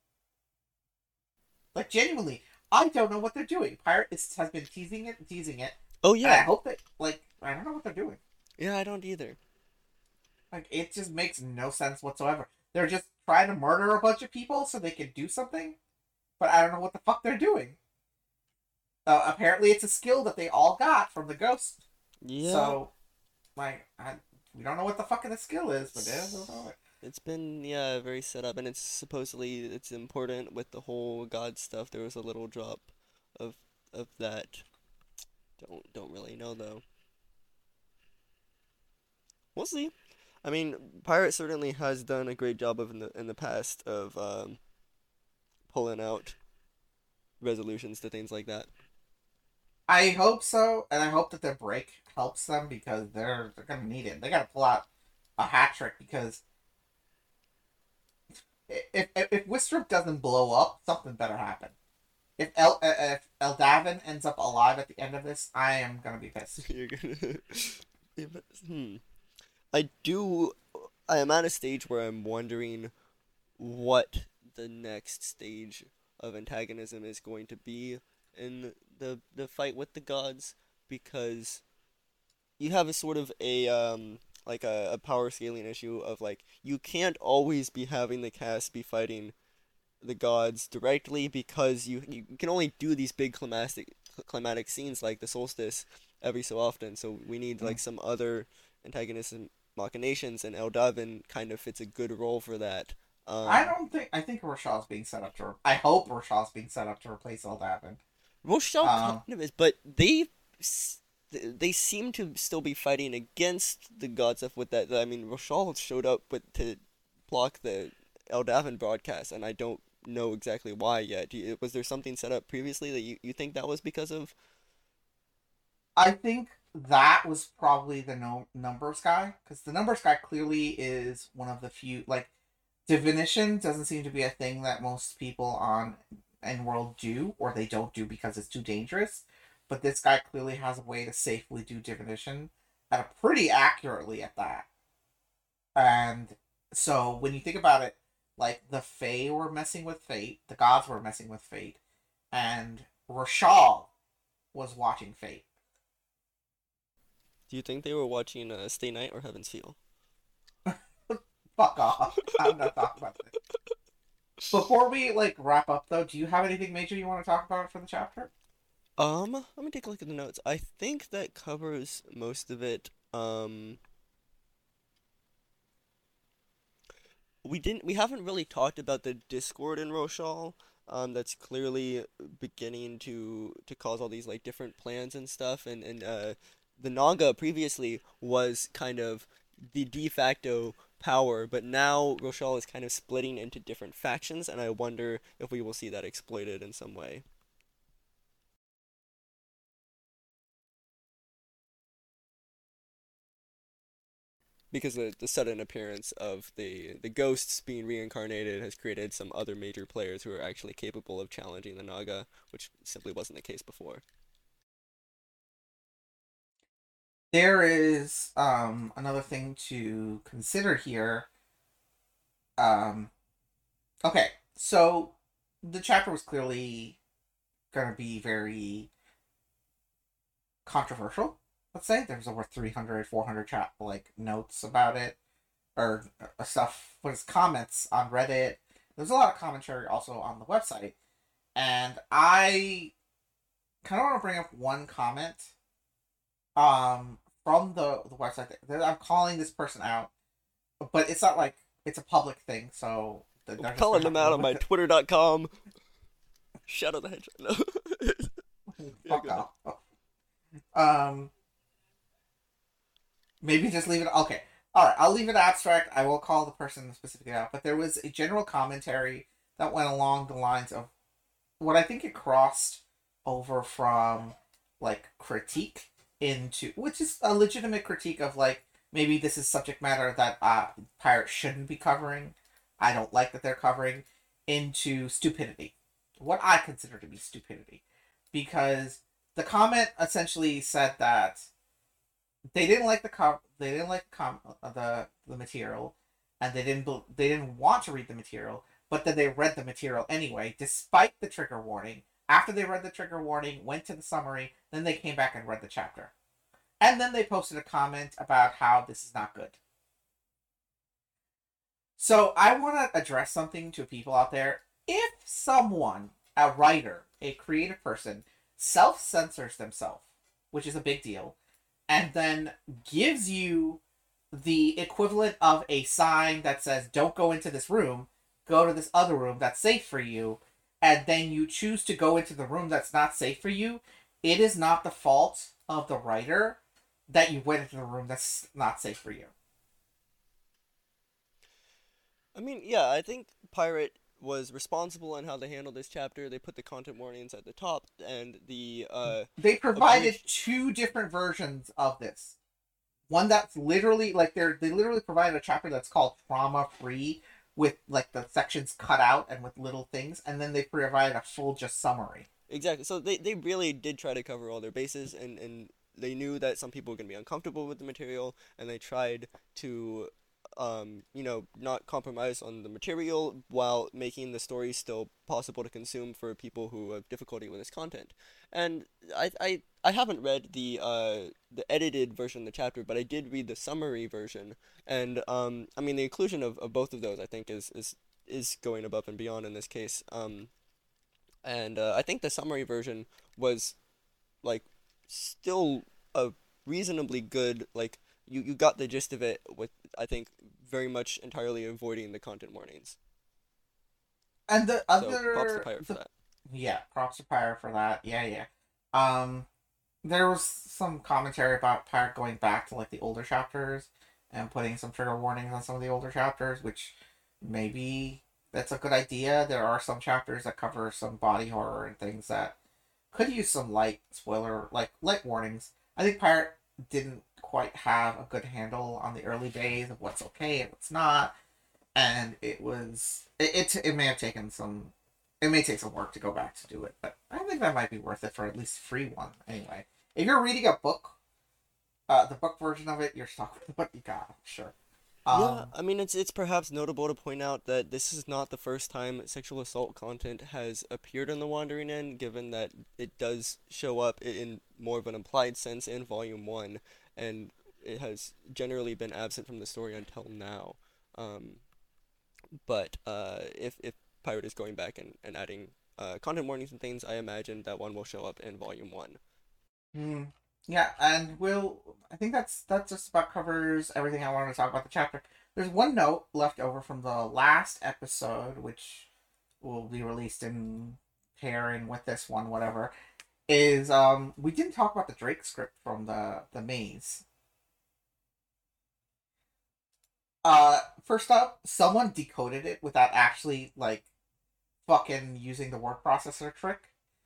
Like, genuinely, I don't know what they're doing. Pirate is, has been teasing it, teasing it. Oh And I yeah, hope that, like, I don't know what they're doing. yeah, I don't either. Like, it just makes no sense whatsoever. They're just trying to murder a bunch of people so they can do something. But I don't know what the fuck they're doing. Uh, apparently, it's a skill that they all got from the ghost. Yeah, So, like, I, we don't know what the fucking the skill is, but yeah, we'll know it. it's been yeah very set up, and it's supposedly it's important with the whole God stuff. There was a little drop of of that. Don't don't really know though. We'll see. I mean, Pirate certainly has done a great job of in the in the past of um, pulling out resolutions to things like that. I hope so, and I hope that their break helps them because they're they're gonna need it. They gotta pull out a hat trick because if if, if Wistrop doesn't blow up, something better happen. If El uh, if Eldavin ends up alive at the end of this, I am gonna be pissed. You're gonna. Yeah, but, hmm. I do. I am at a stage where I'm wondering what the next stage of antagonism is going to be in the the fight with the gods, because you have a sort of a um like a, a power scaling issue of like you can't always be having the cast be fighting the gods directly, because you you can only do these big climatic climatic scenes like the solstice every so often. So we need like some other antagonists and machinations, and Eldavin kind of fits a good role for that. Um, I don't think I think Roshal's being set up to. Re- I hope Roshal's being set up to replace Eldavin. Rochelle kind Um, of is, but they s- they seem to still be fighting against the god stuff with that. I mean, Rochelle showed up with to block the Eldavin broadcast, and I don't know exactly why yet. Do you, was there something set up previously that you, you think that was because of? I think that was probably the no numbers guy because the numbers guy clearly is one of the few like divination doesn't seem to be a thing that most people on in world do or they don't do because it's too dangerous. But this guy clearly has a way to safely do divination at a pretty accurately at that. And so when you think about it, like the Fae were messing with fate, the gods were messing with fate, and Roshal was watching fate. Do you think they were watching uh, Stay Night or Heaven's Feel? Fuck off. I'm not talking about this. Before we like wrap up though, do you have anything major you want to talk about for the chapter? Um, let me take a look at the notes. I think that covers most of it. Um, we didn't we haven't really talked about the discord in Roshal. Um, that's clearly beginning to to cause all these like different plans and stuff. And and uh, the Naga previously was kind of the de facto power, but now Roshal is kind of splitting into different factions, and I wonder if we will see that exploited in some way. Because the, the sudden appearance of the the ghosts being reincarnated has created some other major players who are actually capable of challenging the Naga, which simply wasn't the case before. There is um another thing to consider here. Um, okay, so the chapter was clearly gonna be very controversial. Let's say there's over three hundred, four hundred chat like notes about it, or uh, stuff. What is comments on Reddit? There's a lot of commentary also on the website, and I kind of want to bring up one comment um from the the website that I'm calling this person out, but it's not like it's a public thing, so they're I'm just calling gonna them have to out live on my with twitter dot com. Shadow the Hedgehog. No. it. Yeah, Fuck go ahead. off. Um, maybe just leave it. Okay, all right. I'll leave it abstract. I will call the person specifically out. But there was a general commentary that went along the lines of what I think it crossed over from like critique into, which is a legitimate critique of like maybe this is subject matter that uh pirates shouldn't be covering. I don't like that they're covering into stupidity. What I consider to be stupidity. Because the comment essentially said that they didn't like the com- they didn't like the com- uh, the the material, and they didn't be- they didn't want to read the material, but then they read the material anyway, despite the trigger warning. After they read the trigger warning, went to the summary, then they came back and read the chapter, and then they posted a comment about how this is not good. So I want to address something to people out there. If someone, a writer, a creative person, self censors themselves, which is a big deal, and then gives you the equivalent of a sign that says, don't go into this room, go to this other room that's safe for you, and then you choose to go into the room that's not safe for you, it is not the fault of the writer that you went into the room that's not safe for you. I mean, yeah, I think Pirate was responsible in how they handled this chapter. They put the content warnings at the top, and the uh They provided abridged. two different versions of this. One that's literally like they're they literally provided a chapter that's called trauma free with like the sections cut out and with little things, and then they provided a full just summary. Exactly. So they, they really did try to cover all their bases, and, and they knew that some people were going to be uncomfortable with the material, and they tried to, um, you know, not compromise on the material while making the story still possible to consume for people who have difficulty with this content. And I, I, I haven't read the uh, the edited version of the chapter, but I did read the summary version, and um, I mean the inclusion of, of both of those I think is is is going above and beyond in this case. Um, and uh, I think the summary version was like still a reasonably good like you you got the gist of it with I think very much entirely avoiding the content warnings. And the So props to other Pirate for the that. yeah, props to Pyre for that. Yeah, yeah. Um there was some commentary about Pyre going back to like the older chapters and putting some trigger warnings on some of the older chapters, which maybe that's a good idea. There are some chapters that cover some body horror and things that could use some light spoiler like light warnings. I think Pirate didn't quite have a good handle on the early days of what's okay and what's not, and it was it, it it may have taken some it may take some work to go back to do it, but I think that might be worth it for at least free one anyway. If you're reading a book, uh, the book version of it, you're stuck with what you got, sure. Yeah, Um, I mean it's it's perhaps notable to point out that this is not the first time sexual assault content has appeared in The Wandering End, given that it does show up i- in more of an implied sense in Volume One, and it has generally been absent from the story until now. Um, but uh, if if Pirate is going back and, and adding uh, content warnings and things, I imagine that one will show up in Volume One. hmm, yeah, and we'll. I think that's that just about covers everything I wanted to talk about the chapter. there's one note left over from the last episode, which will be released in pairing with this one, whatever. Is um we didn't talk about the Drake script from the the maze. Uh, first up, someone decoded it without actually like fucking using the word processor trick.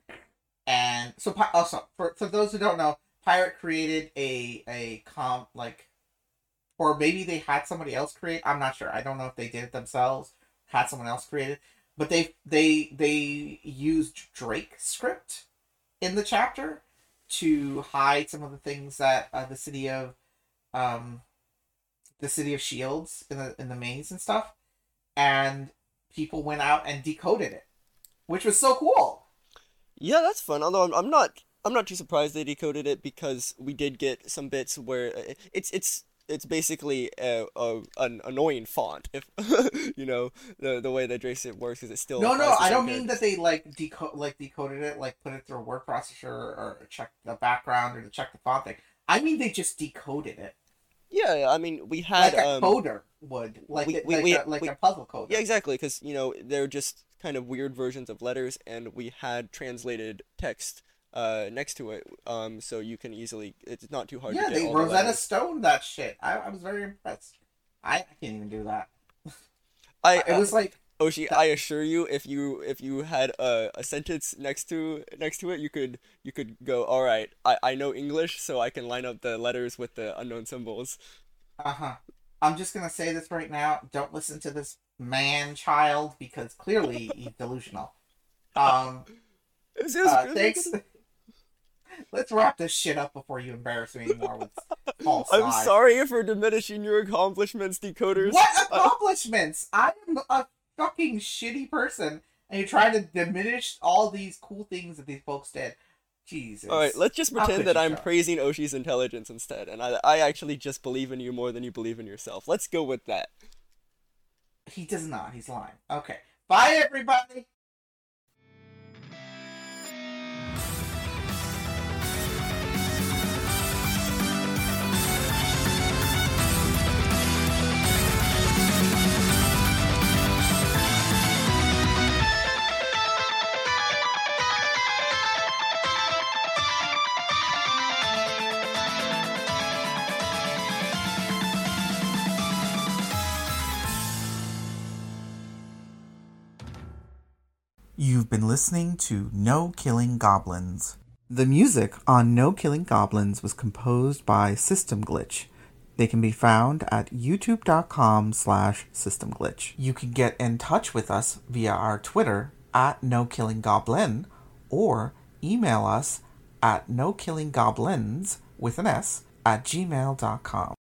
And so, also for for those who don't know, Pirate created a a comp like, or maybe they had somebody else create. I'm not sure. I don't know if they did it themselves, had someone else create it, but they they they used Drake script in the chapter to hide some of the things that uh, the city of um the city of Shields in the in the maze and stuff, and people went out and decoded it, which was so cool. Yeah, that's fun. Although I'm, I'm not I'm not too surprised they decoded it because we did get some bits where uh, it's it's it's basically a, a an annoying font if you know the the way that Drake works is it still no no applies to I some don't mean characters. that they like decode like decoded it like put it through a word processor or check the background or to check the font thing. I mean they just decoded it. Yeah, I mean we had like a um coder would like we, it, we, like, we, a, like we, a puzzle coder. yeah, exactly, because you know they're just kind of weird versions of letters, and we had translated text uh next to it, um so you can easily it's not too hard Yeah, to get they all the Rosetta letters. Stone that shit. I, I was very impressed. I, I can't even do that. I It uh, was like Oshi, I assure you, if you if you had a, a sentence next to next to it, you could you could go, all right, I, I know English, so I can line up the letters with the unknown symbols. uh huh. I'm just gonna say this right now. Don't listen to this man child because clearly he's delusional. Um. It's just, Uh, thanks. Let's wrap this shit up before you embarrass me anymore with false I'm lies. sorry for diminishing your accomplishments, decoders. What Uh, accomplishments? I am a fucking shitty person, and you're trying to diminish all these cool things that these folks did. Jesus. all right, let's just How pretend could that you, I'm Joe? praising Oshi's intelligence instead, and I I actually just believe in you more than you believe in yourself. Let's go with that. He does not. He's lying. Okay. Bye, everybody. You've been listening to No Killing Goblins. The music on No Killing Goblins was composed by System Glitch. They can be found at youtube.com slash systemglitch. You can get in touch with us via our Twitter at NoKillingGoblin or email us at nokillinggoblins with an S at gmail dot com.